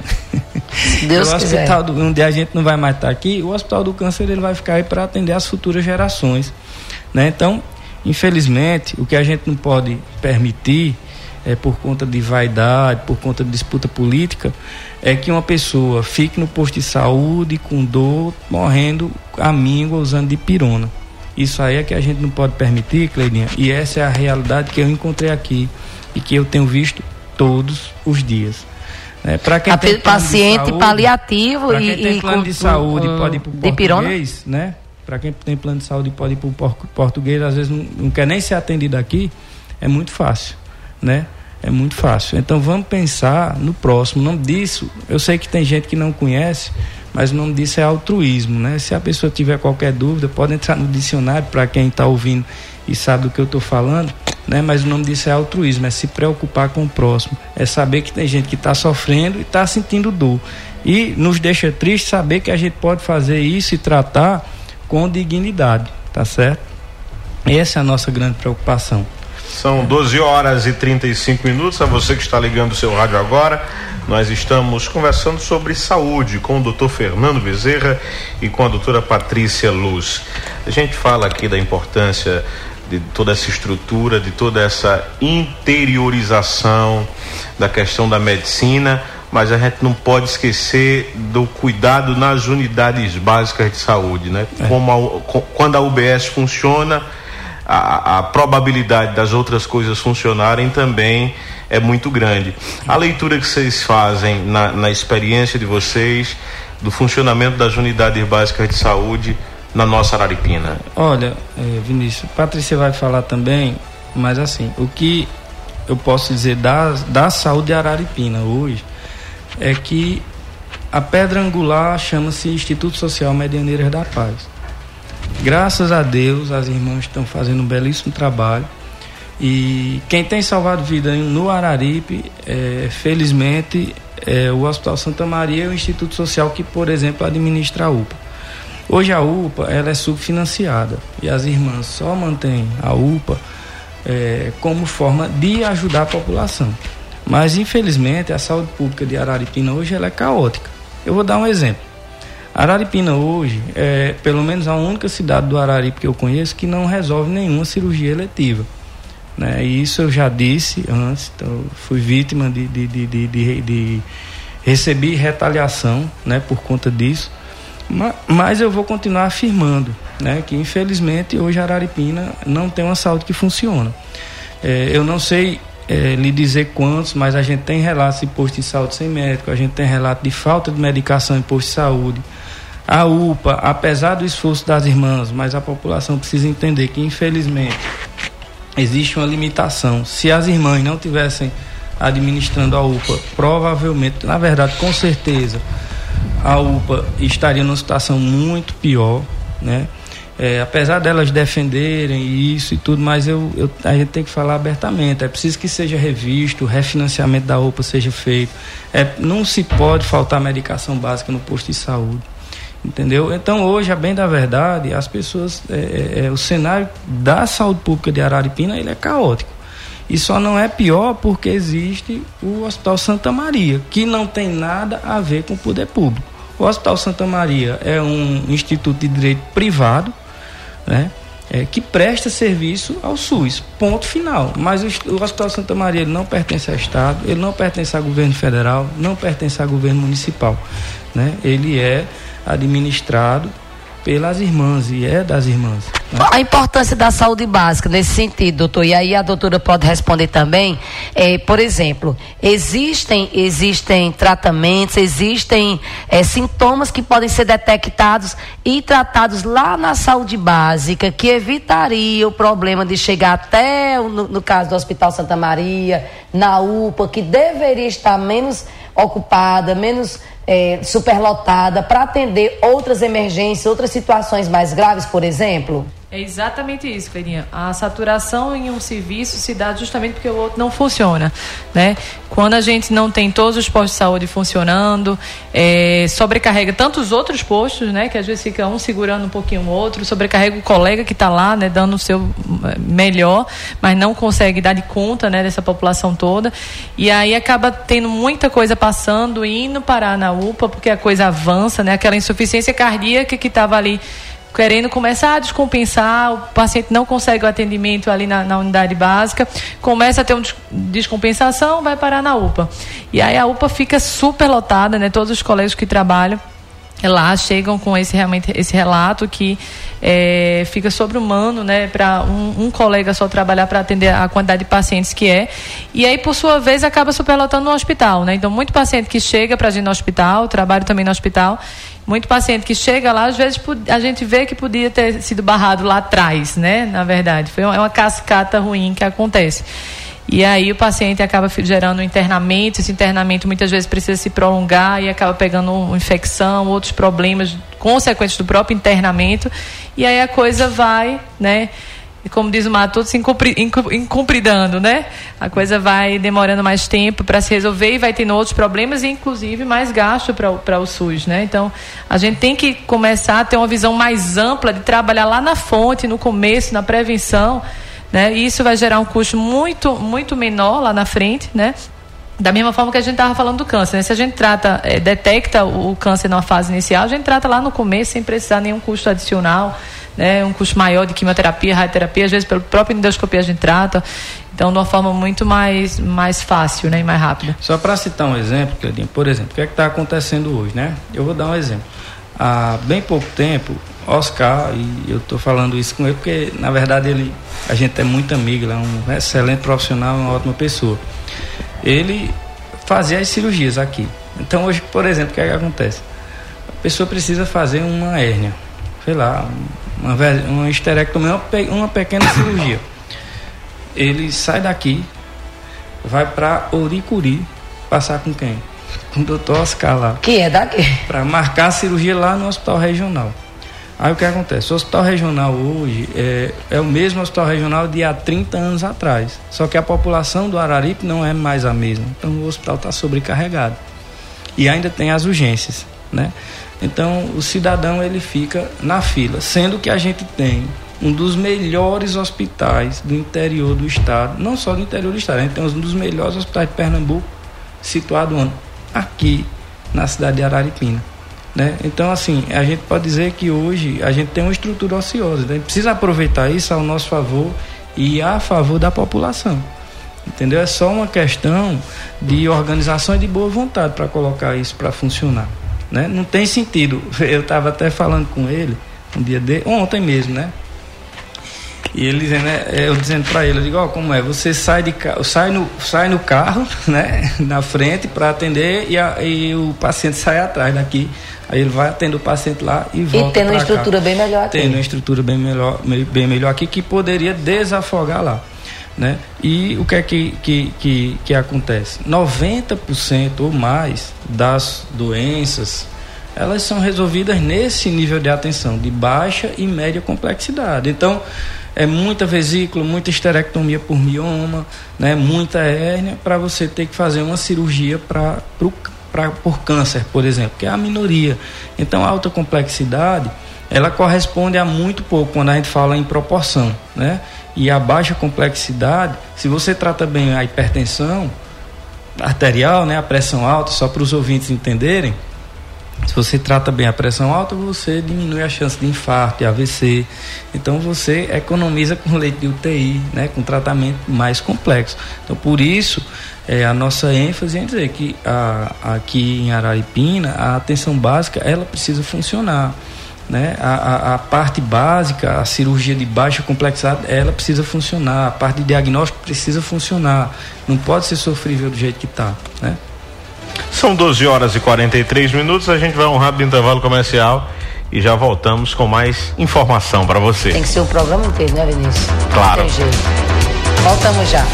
Deus o quiser. hospital do, onde a gente não vai mais estar aqui, o Hospital do Câncer ele vai ficar aí para atender as futuras gerações. Né? Então, infelizmente, o que a gente não pode permitir, é, por conta de vaidade, por conta de disputa política, é que uma pessoa fique no posto de saúde com dor, morrendo a míngua usando de pirona. Isso aí é que a gente não pode permitir, Cleirinha, e essa é a realidade que eu encontrei aqui e que eu tenho visto todos os dias. É, para quem a tem paciente saúde, paliativo pra quem e, tem e plano com, de saúde um, pode ir para o português, né? Para quem tem plano de saúde pode ir para o português, às vezes não, não quer nem ser atendido aqui, é muito fácil, né? É muito fácil. Então vamos pensar no próximo. O nome disso, eu sei que tem gente que não conhece, mas o nome disso é altruísmo, né? Se a pessoa tiver qualquer dúvida, pode entrar no dicionário para quem está ouvindo e sabe do que eu estou falando, né? Mas o nome disso é altruísmo, é se preocupar com o próximo, é saber que tem gente que está sofrendo e está sentindo dor. E nos deixa triste saber que a gente pode fazer isso e tratar com dignidade, tá certo? Essa é a nossa grande preocupação. São doze horas e trinta e cinco minutos. A você que está ligando o seu rádio agora, nós estamos conversando sobre saúde com o doutor Fernando Bezerra e com a doutora Patrícia Luz. A gente fala aqui da importância de toda essa estrutura, de toda essa interiorização da questão da medicina, mas a gente não pode esquecer do cuidado nas unidades básicas de saúde, né? É. Como a, quando a U B S funciona, A, a probabilidade das outras coisas funcionarem também é muito grande. A leitura que vocês fazem na, na experiência de vocês do funcionamento das unidades básicas de saúde na nossa Araripina. Olha, é, Vinícius, Patrícia vai falar também, mas assim, o que eu posso dizer da, da saúde de Araripina hoje é que a pedra angular chama-se Instituto Social Medianeiras da Paz. Graças a Deus, as irmãs estão fazendo um belíssimo trabalho e quem tem salvado vida no Araripe, é, felizmente, é o Hospital Santa Maria e o Instituto Social que, por exemplo, administra a U P A. Hoje a U P A ela é subfinanciada e as irmãs só mantêm a U P A é, como forma de ajudar a população. Mas, infelizmente, a saúde pública de Araripina hoje ela é caótica. Eu vou dar um exemplo. Araripina hoje é pelo menos a única cidade do Araripe que eu conheço que não resolve nenhuma cirurgia eletiva, né? E isso eu já disse antes, então fui vítima de, de, de, de, de, de recebi retaliação, né, por conta disso, mas, mas eu vou continuar afirmando, né, que infelizmente hoje Araripina não tem uma saúde que funciona. É, eu não sei é, lhe dizer quantos, mas a gente tem relatos de posto de saúde sem médico, a gente tem relato de falta de medicação em posto de saúde. A U P A, apesar do esforço das irmãs, mas a população precisa entender que, infelizmente, existe uma limitação. Se as irmãs não tivessem administrando a U P A, provavelmente, na verdade, com certeza, a U P A estaria numa situação muito pior, né? É, apesar delas defenderem isso e tudo, mas eu, eu, a gente tem que falar abertamente. É preciso que seja revisto, o refinanciamento da U P A seja feito. É, não se pode faltar medicação básica no posto de saúde. Entendeu? Então hoje, a bem da verdade, as pessoas, é, é, o cenário da saúde pública de Araripina ele é caótico. E só não é pior porque existe o Hospital Santa Maria, que não tem nada a ver com o poder público. O Hospital Santa Maria é um instituto de direito privado, né? é, que presta serviço ao SUS, ponto final. Mas o, o Hospital Santa Maria ele não pertence ao Estado, ele não pertence ao governo federal, não pertence ao governo municipal, né? Ele é administrado pelas irmãs e é das irmãs, né? A importância da saúde básica nesse sentido, doutor, e aí a doutora pode responder também, é, por exemplo, existem, existem tratamentos, existem é, sintomas que podem ser detectados e tratados lá na saúde básica, que evitaria o problema de chegar até, no, no caso do Hospital Santa Maria, na U P A, que deveria estar menos ocupada, menos é, superlotada, para atender outras emergências, outras situações mais graves, por exemplo? É exatamente isso, Cleirinha. A saturação em um serviço se dá justamente porque o outro não funciona, né? Quando a gente não tem todos os postos de saúde funcionando, é, sobrecarrega tanto os outros postos, né? Que às vezes fica um segurando um pouquinho o outro, sobrecarrega o colega que está lá, né? Dando o seu melhor, mas não consegue dar de conta, né? Dessa população toda. E aí acaba tendo muita coisa passando, indo parar na U P A, porque a coisa avança, né? Aquela insuficiência cardíaca que estava ali querendo começar a descompensar, o paciente não consegue o atendimento ali na, na unidade básica, começa a ter uma descompensação, vai parar na U P A. E aí a U P A fica super lotada, né? Todos os colegas que trabalham lá chegam com esse, realmente, esse relato que é, fica sobre-humano, né? Para um, um colega só trabalhar para atender a quantidade de pacientes que é. E aí, por sua vez, acaba superlotando no hospital, né? Então, muito paciente que chega para a gente no hospital, trabalho também no hospital, muito paciente que chega lá, às vezes a gente vê que podia ter sido barrado lá atrás, né? Na verdade, foi uma, é uma cascata ruim que acontece. E aí o paciente acaba gerando um internamento, esse internamento muitas vezes precisa se prolongar e acaba pegando uma infecção, outros problemas consequentes do próprio internamento, e aí a coisa vai, né? Como diz o Matuto, se incumpridando, né? A coisa vai demorando mais tempo para se resolver e vai tendo outros problemas e, inclusive, mais gasto para o SUS, né? Então, a gente tem que começar a ter uma visão mais ampla de trabalhar lá na fonte, no começo, na prevenção, né? E isso vai gerar um custo muito, muito menor lá na frente, né? Da mesma forma que a gente estava falando do câncer, né? Se a gente trata, é, detecta o, o câncer numa fase inicial, a gente trata lá no começo sem precisar nenhum custo adicional, né? Um custo maior de quimioterapia, radioterapia, às vezes pela própria endoscopia a gente trata, então de uma forma muito mais, mais fácil, né? E mais rápida. Só para citar um exemplo, Cleitinho, por exemplo, o que é que está acontecendo hoje, né? Eu vou dar um exemplo. Há bem pouco tempo, Oscar, e eu estou falando isso com ele porque na verdade ele, a gente é muito amigo, ele é um excelente profissional, uma ótima pessoa. Ele fazia as cirurgias aqui. Então hoje, por exemplo, o que é que acontece? A pessoa precisa fazer uma hérnia, sei lá, uma, uma histerectomia, uma, uma pequena cirurgia. Ele sai daqui, vai para Oricuri, passar com quem? Com o doutor Oscar lá. Que é daqui? Para marcar a cirurgia lá no hospital regional. Aí o que acontece? O hospital regional hoje é, é o mesmo hospital regional de há trinta anos atrás. Só que a população do Araripe não é mais a mesma. Então o hospital está sobrecarregado. E ainda tem as urgências, né? Então o cidadão ele fica na fila. Sendo que a gente tem um dos melhores hospitais do interior do estado. Não só do interior do estado. A gente tem um dos melhores hospitais de Pernambuco situado onde? Aqui na cidade de Araripina. Né? Então, assim, a gente pode dizer que hoje a gente tem uma estrutura ociosa, né? A gente precisa aproveitar isso ao nosso favor e a favor da população, entendeu? É só uma questão de organização e de boa vontade para colocar isso para funcionar, né? Não tem sentido, eu estava até falando com ele um dia de, ontem mesmo, né? E ele dizendo, né, eu dizendo para ele, eu digo, ó, como é, você sai, de, sai, no, sai no carro, né, na frente para atender e, a, e o paciente sai atrás daqui. Aí ele vai atender o paciente lá e volta. E tendo uma estrutura cá. bem melhor aqui. Tendo uma estrutura bem melhor, bem melhor aqui, que poderia desafogar lá, né? E o que é que, que, que, que acontece? noventa por cento ou mais das doenças, elas são resolvidas nesse nível de atenção, de baixa e média complexidade. Então, é muita vesícula, muita histerectomia por mioma, né? Muita hérnia, para você ter que fazer uma cirurgia para Pra, por câncer, por exemplo, que é a minoria. Então, a alta complexidade, ela corresponde a muito pouco quando a gente fala em proporção, né? E a baixa complexidade, se você trata bem a hipertensão arterial, né, a pressão alta, só para os ouvintes entenderem, Se você trata bem a pressão alta, você diminui a chance de infarto, de A V C. Então você economiza com leite de U T I, né, com tratamento mais complexo. Então por isso é, a nossa ênfase em dizer que a, aqui em Araripina a atenção básica ela precisa funcionar. Né? A, a, a parte básica, a cirurgia de baixa complexidade, ela precisa funcionar, a parte de diagnóstico precisa funcionar, não pode ser sofrível do jeito que está, né? São doze horas e quarenta e três minutos, a gente vai a um rápido intervalo comercial e já voltamos com mais informação para você. Tem que ser o programa inteiro, né, Vinícius? Claro. Não tem jeito. Voltamos já.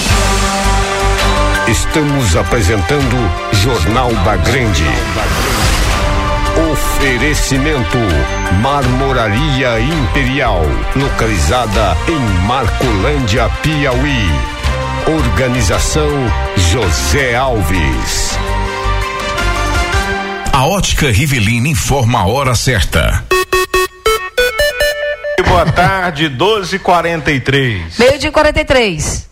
Estamos apresentando Jornal da Grande. Oferecimento Marmoraria Imperial, localizada em Marcolândia, Piauí. Organização José Alves. A Ótica Rivelini informa a hora certa. Boa tarde, doze e quarenta e três. Meio-dia e quarenta e três.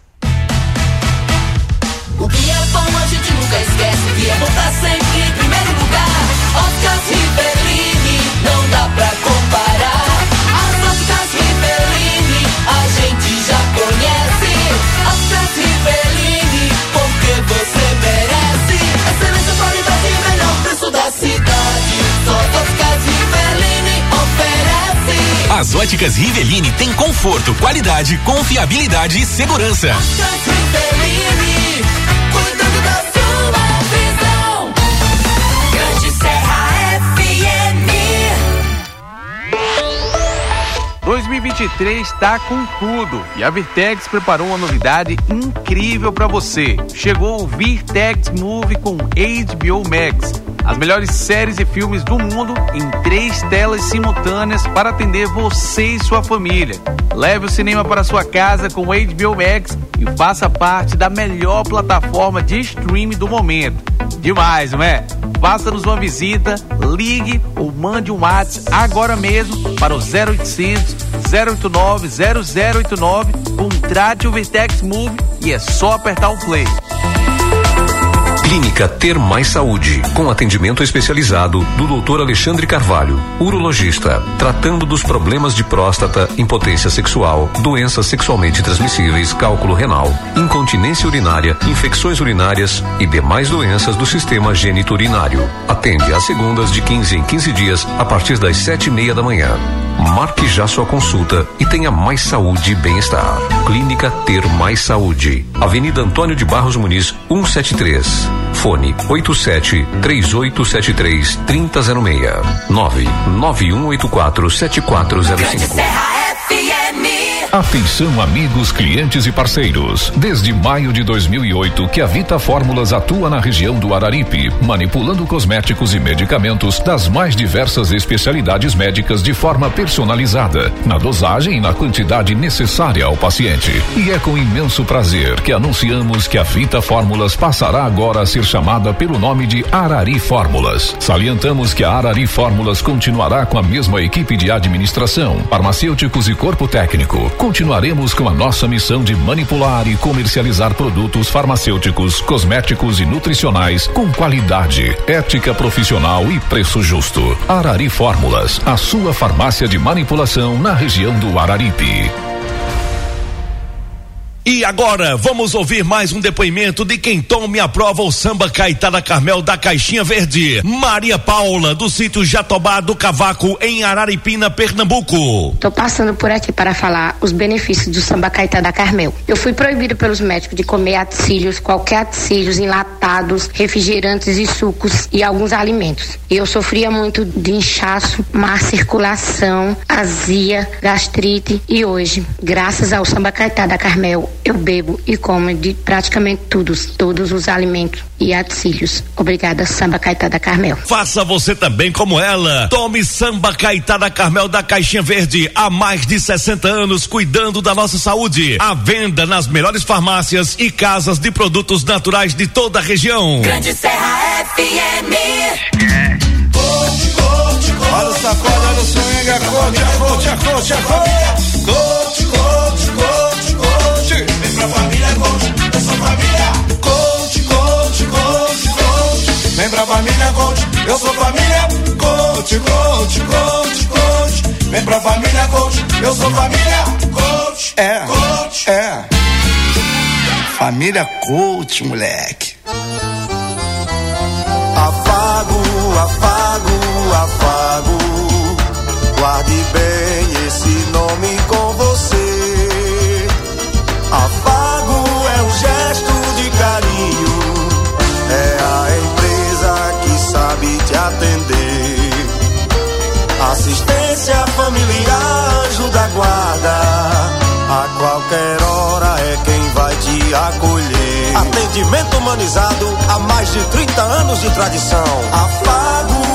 O que é bom a gente nunca esquece, que é bom tá sempre em primeiro lugar. Óticas Rivelini, não dá pra comparar. As Óticas Rivelini, a gente já conhece. Óticas Rivelini, porque você merece. Excelência, qualidade e melhor preço da cidade. Só as Óticas Rivelini oferece. As Óticas Rivelini têm conforto, qualidade, confiabilidade e segurança. Óticas Rivelini, cuidando da sua visão. Grande Serra F M. dois mil e vinte e três está com tudo e a Virtex preparou uma novidade incrível para você. Chegou o Virtex Movie com H B O Max. As melhores séries e filmes do mundo em três telas simultâneas para atender você e sua família. Leve o cinema para sua casa com o H B O Max e faça parte da melhor plataforma de streaming do momento. Demais, não é? Faça-nos uma visita, ligue ou mande um WhatsApp agora mesmo para o zero oitocentos, zero oito nove, zero zero oito nove, contrate o Virtex Movie e é só apertar o play. Clínica Ter Mais Saúde, com atendimento especializado do doutor Alexandre Carvalho, urologista, tratando dos problemas de próstata, impotência sexual, doenças sexualmente transmissíveis, cálculo renal, incontinência urinária, infecções urinárias e demais doenças do sistema geniturinário. Atende às segundas de quinze em quinze dias, a partir das sete e meia da manhã. Marque já sua consulta e tenha mais saúde e bem-estar. Clínica Ter Mais Saúde, Avenida Antônio de Barros Muniz, cento e setenta e três. Fone oito sete, três oito sete três, três zero zero seis, nove nove um oito quatro, sete quatro zero cinco. Atenção, amigos, clientes e parceiros. Desde maio de dois mil e oito que a Vita Fórmulas atua na região do Araripe, manipulando cosméticos e medicamentos das mais diversas especialidades médicas de forma personalizada, na dosagem e na quantidade necessária ao paciente. E é com imenso prazer que anunciamos que a Vita Fórmulas passará agora a ser chamada pelo nome de Arari Fórmulas. Salientamos que a Arari Fórmulas continuará com a mesma equipe de administração, farmacêuticos e corpo técnico. Continuaremos com a nossa missão de manipular e comercializar produtos farmacêuticos, cosméticos e nutricionais com qualidade, ética profissional e preço justo. Arari Fórmulas, a sua farmácia de manipulação na região do Araripe. E agora vamos ouvir mais um depoimento de quem toma e aprova o samba Caetá da Carmel da Caixinha Verde. Maria Paula, do sítio Jatobá do Cavaco, em Araripina, Pernambuco. Tô passando por aqui para falar os benefícios do samba Caetá da Carmel. Eu fui proibido pelos médicos de comer aticílios, qualquer aticílios, enlatados, refrigerantes e sucos e alguns alimentos. Eu sofria muito de inchaço, má circulação, azia, gastrite e hoje, graças ao samba Caetá da Carmel, eu bebo e como de praticamente todos, todos os alimentos e aticílios. Obrigada, Samba Caetá da Carmel. Faça você também como ela. Tome Samba Caetá da Carmel da Caixinha Verde. Há mais de sessenta anos cuidando da nossa saúde. À venda nas melhores farmácias e casas de produtos naturais de toda a região. Grande Serra F M. Olha o sacode, olha o swing, a corte, a corte, a corte, a corte. Corte, corte, corte, corte. Vem pra família, corte, eu sou família. Corte, corte, corte, corte. Vem pra família, corte, eu sou família. Coach, coach, coach, coach. Vem pra família coach, eu sou família coach. É, coach. É. Família coach, moleque. Afago, afago, afago. Guarde bem esse nome com você. Afago é um gesto de carinho. É a empresa que sabe te atender. Assistência familiar, anjo da guarda. A qualquer hora é quem vai te acolher. Atendimento humanizado há mais de trinta anos de tradição. Afago.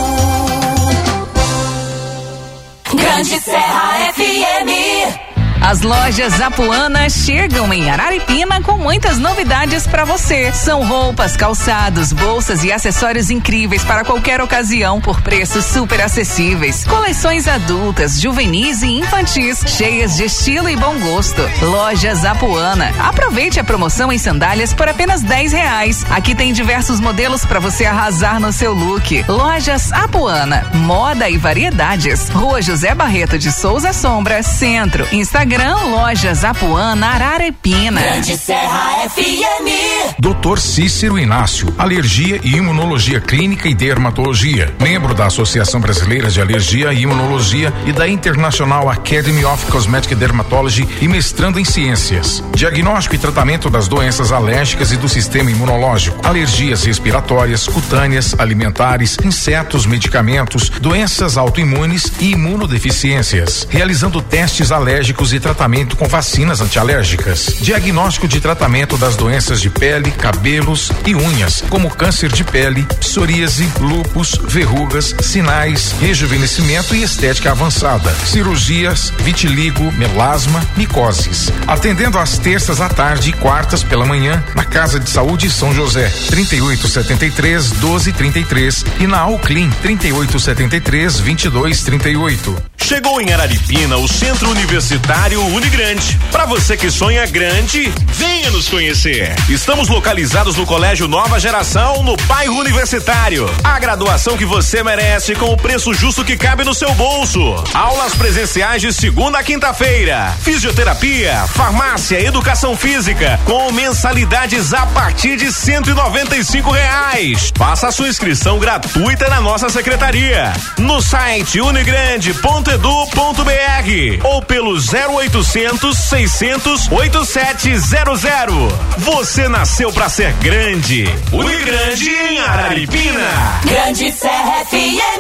Grande Serra F M. As lojas Apuana chegam em Araripina com muitas novidades para você. São roupas, calçados, bolsas e acessórios incríveis para qualquer ocasião por preços super acessíveis. Coleções adultas, juvenis e infantis, cheias de estilo e bom gosto. Lojas Apuana. Aproveite a promoção em sandálias por apenas dez reais. Aqui tem diversos modelos para você arrasar no seu look. Lojas Apuana. Moda e variedades. Rua José Barreto de Souza Sombra, Centro. Instagram Lojas Apuana Araripina. Grande Serra F M. doutor Cícero Inácio, Alergia e Imunologia Clínica e Dermatologia, membro da Associação Brasileira de Alergia e Imunologia e da International Academy of Cosmetic Dermatology e mestrando em Ciências. Diagnóstico e tratamento das doenças alérgicas e do sistema imunológico, alergias respiratórias, cutâneas, alimentares, insetos, medicamentos, doenças autoimunes e imunodeficiências, realizando testes alérgicos e tratamento com vacinas antialérgicas, diagnóstico de tratamento das doenças de pele, cabelos e unhas, como câncer de pele, psoríase, lúpus, verrugas, sinais, rejuvenescimento e estética avançada, cirurgias, vitiligo, melasma, micoses. Atendendo às terças à tarde e quartas pela manhã, na Casa de Saúde São José, trinta e oito setenta e três, doze trinta e três e na Alclim, trinta e oito setenta e três, vinte e dois trinta e oito. Chegou em Araripina o Centro Universitário Unigrande. Para você que sonha grande, venha nos conhecer. Estamos localizados no Colégio Nova Geração, no bairro Universitário. A graduação que você merece com o preço justo que cabe no seu bolso. Aulas presenciais de segunda a quinta-feira. Fisioterapia, farmácia, educação física, com mensalidades a partir de cento e noventa e cinco reais. Faça a sua inscrição gratuita na nossa secretaria. No site unigrande ponto edu ponto br ou pelo zero oitocentos, seiscentos, oitenta e sete zero zero. Você nasceu pra ser grande. Unigrande em Araripina. Grande Serra F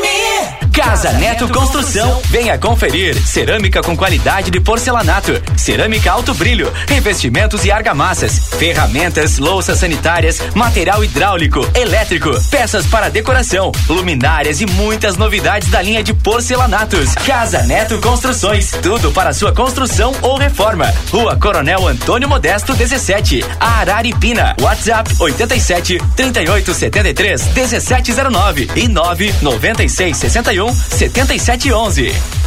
M. Casa Neto Construção, venha conferir. Cerâmica com qualidade de porcelanato, cerâmica alto brilho, revestimentos e argamassas, ferramentas, louças sanitárias, material hidráulico, elétrico, peças para decoração, luminárias e muitas novidades da linha de porcelanatos. Casa Neto Construções, tudo para sua construção ou reforma. Rua Coronel Antônio Modesto dezessete, Araripina. WhatsApp oitenta e sete, trinta e oito, setenta e três, dezessete zero nove e nove noventa e seis, sessenta e um, setenta e sete onze.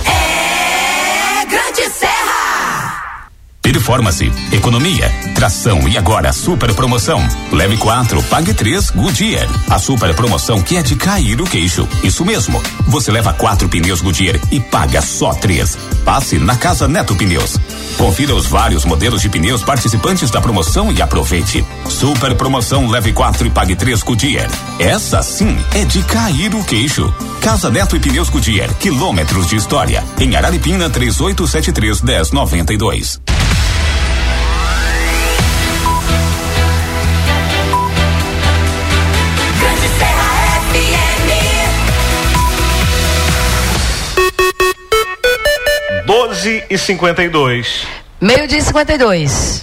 É Grande Serra. Performance, economia, tração e agora super promoção. Leve quatro, pague três, Goodyear. A super promoção que é de cair o queixo. Isso mesmo. Você leva quatro pneus Goodyear e paga só três. Passe na Casa Neto Pneus. Confira os vários modelos de pneus participantes da promoção e aproveite. Super promoção, leve quatro e pague três Goodyear. Essa sim é de cair o queixo. Casa Neto e Pneus Goodyear, quilômetros de história. Em Araripina, três oito sete três, um zero nove dois. doze e cinquenta e dois. Meio-dia e cinquenta e dois.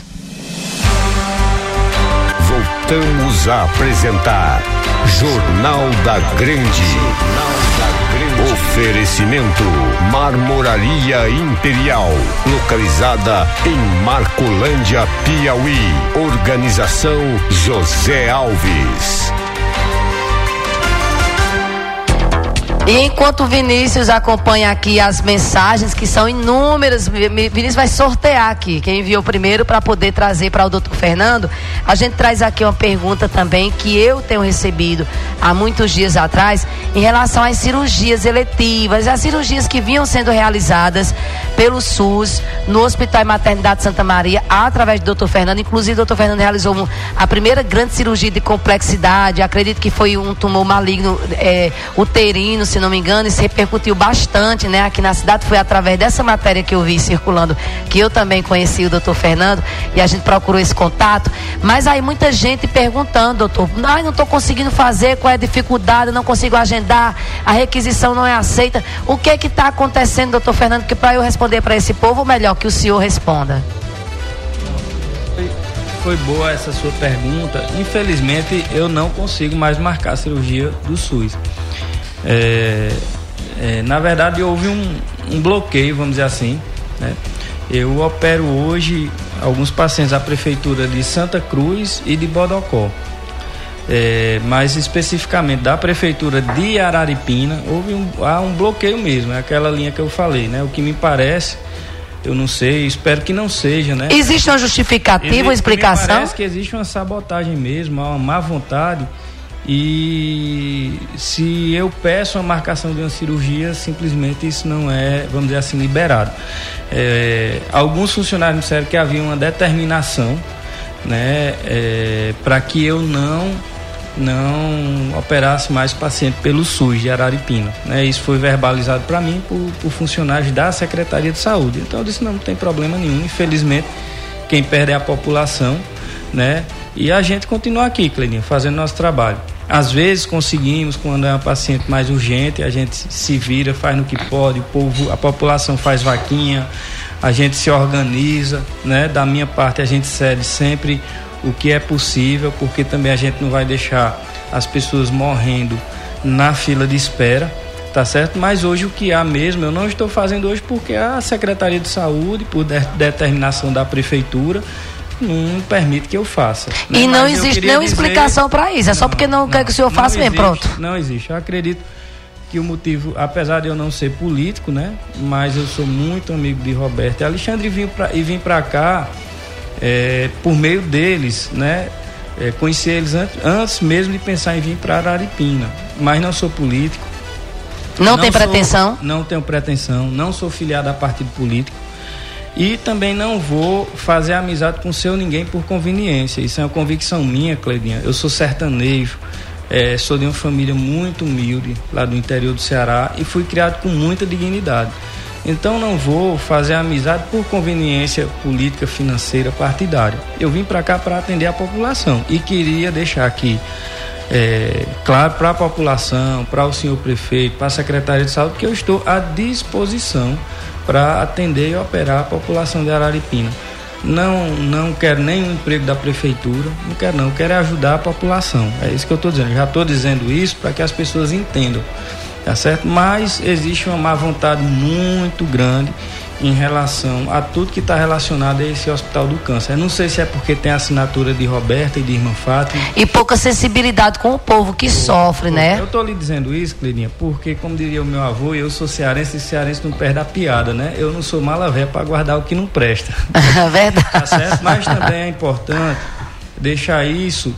Voltamos a apresentar Jornal da Grande. Oferecimento Marmoraria Imperial, localizada em Marcolândia, Piauí. Organização José Alves. E enquanto o Vinícius acompanha aqui as mensagens, que são inúmeras, Vinícius vai sortear aqui quem enviou primeiro para poder trazer para o doutor Fernando. A gente traz aqui uma pergunta também que eu tenho recebido há muitos dias atrás em relação às cirurgias eletivas, as cirurgias que vinham sendo realizadas pelo SUS no Hospital e Maternidade Santa Maria através do doutor Fernando. Inclusive o doutor Fernando realizou a primeira grande cirurgia de complexidade, acredito que foi um tumor maligno é, uterino, se não me engano, isso repercutiu bastante, né, aqui na cidade. Foi através dessa matéria que eu vi circulando que eu também conheci o doutor Fernando e a gente procurou esse contato. Mas aí muita gente perguntando, doutor, não, não estou conseguindo fazer, qual é a dificuldade, não consigo agendar, a requisição não é aceita. O que é que está acontecendo, doutor Fernando, que para eu responder para esse povo, ou melhor, que o senhor responda? Foi, foi boa essa sua pergunta. Infelizmente eu não consigo mais marcar a cirurgia do SUS. É, é, na verdade houve um, um bloqueio, vamos dizer assim, né? Eu opero hoje alguns pacientes da prefeitura de Santa Cruz e de Bodocó, é, mas especificamente da prefeitura de Araripina houve um, há um bloqueio mesmo, é aquela linha que eu falei, né? O que me parece, eu não sei, espero que não seja, né? Existe uma justificativa, existe, uma explicação? Me parece que existe uma sabotagem mesmo, uma má vontade. E se eu peço a marcação de uma cirurgia, simplesmente isso não é, vamos dizer assim, liberado. É, alguns funcionários disseram que havia uma determinação, né, é, para que eu não não operasse mais paciente pelo SUS de Araripina, né? Isso foi verbalizado para mim por, por funcionários da Secretaria de Saúde. Então eu disse, não, não tem problema nenhum. Infelizmente quem perde é a população, né? E a gente continua aqui, Cleininho, fazendo nosso trabalho. Às vezes conseguimos, quando é uma paciente mais urgente, a gente se vira, faz no que pode, o povo, a população faz vaquinha, a gente se organiza, né? Da minha parte a gente cede sempre o que é possível, porque também a gente não vai deixar as pessoas morrendo na fila de espera, tá certo? Mas hoje o que há mesmo, eu não estou fazendo hoje porque a Secretaria de Saúde, por de- determinação da Prefeitura, não permite que eu faça. Né? E não Mas existe nenhuma dizer... explicação para isso, é não, só porque não, não quer que o senhor faça mesmo, pronto. Não existe, eu acredito que o motivo, apesar de eu não ser político, né? Mas eu sou muito amigo de Roberto e Alexandre vim pra, e vim para cá é, por meio deles, né? É, conheci eles antes, antes mesmo de pensar em vir para Araripina, mas não sou político. Não, não tem sou, pretensão? Não tenho pretensão, não sou filiado a partido político. E também não vou fazer amizade com seu ninguém por conveniência. Isso é uma convicção minha, Cleidinha. Eu sou sertanejo, é, sou de uma família muito humilde, lá do interior do Ceará, e fui criado com muita dignidade. Então não vou fazer amizade por conveniência política, financeira, partidária. Eu vim para cá para atender a população e queria deixar aqui é, claro para a população, para o senhor prefeito, para a Secretaria de Saúde, que eu estou à disposição para atender e operar a população de Araripina. Não, não quero nenhum emprego da prefeitura, não quero não, quero ajudar a população. É isso que eu estou dizendo. Eu já estou dizendo isso para que as pessoas entendam, tá certo? Mas existe uma má vontade muito grande em relação a tudo que está relacionado a esse Hospital do Câncer. Eu não sei se é porque tem a assinatura de Roberta e de irmã Fátima. E pouca sensibilidade com o povo que sofre, né? Eu estou lhe dizendo isso, Cleininha, porque, como diria o meu avô, eu sou cearense e cearense não perde a piada, né? Eu não sou mala véia para guardar o que não presta. Verdade. Tá certo? Mas também é importante deixar isso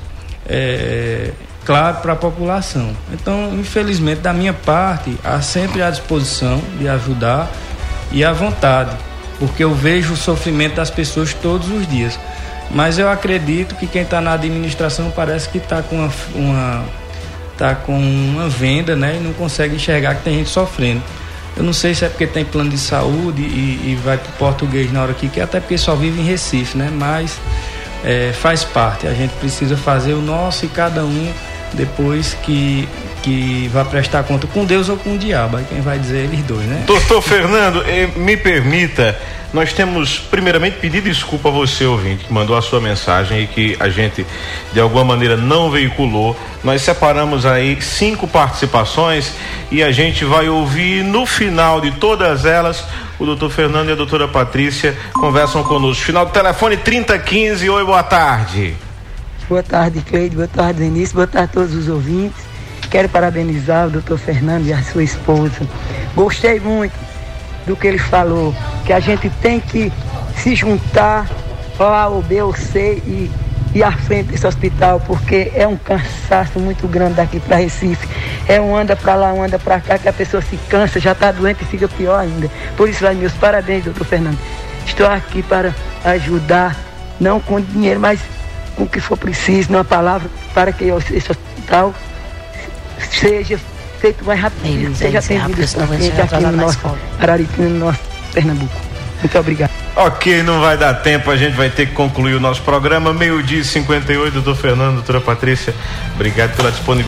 é, claro para a população. Então, infelizmente, da minha parte, há sempre à disposição de ajudar e à vontade, porque eu vejo o sofrimento das pessoas todos os dias. Mas eu acredito que quem está na administração parece que está com uma, uma, tá com uma venda, né, e não consegue enxergar que tem gente sofrendo. Eu não sei se é porque tem plano de saúde e, e vai para o português na hora que quer, até porque só vive em Recife, né? Mas é, faz parte, a gente precisa fazer o nosso e cada um depois que que vai prestar conta com Deus ou com o diabo, aí quem vai dizer eles dois, né? Doutor Fernando, eh, me permita, nós temos primeiramente pedir desculpa a você, ouvinte, que mandou a sua mensagem e que a gente de alguma maneira não veiculou. Nós separamos aí cinco participações e a gente vai ouvir no final de todas elas o doutor Fernando e a doutora Patrícia conversam conosco. Final do telefone trinta quinze. Oi, boa tarde. Boa tarde, Cleide, boa tarde, Denise, boa tarde a todos os ouvintes. quero parabenizar o doutor Fernando e a sua esposa. Gostei muito do que ele falou, que a gente tem que se juntar A ou B ou C e ir à frente desse hospital, porque é um cansaço muito grande daqui para Recife. É um anda para lá, um anda para cá, que a pessoa se cansa, já está doente e fica pior ainda. Por isso, vai meus parabéns, doutor Fernando. Estou aqui para ajudar, não com dinheiro, mas com o que for preciso, numa palavra, para que esse hospital seja feito mais rápido, Isso, seja isso, é atendido rápido, senão vai aqui chegar no na nosso escola. Araripina, no nosso Pernambuco. Muito obrigado. Ok, não vai dar tempo, a gente vai ter que concluir o nosso programa. Meio-dia e cinquenta e oito, doutor Fernando, doutora Patrícia, obrigado pela disponibilidade.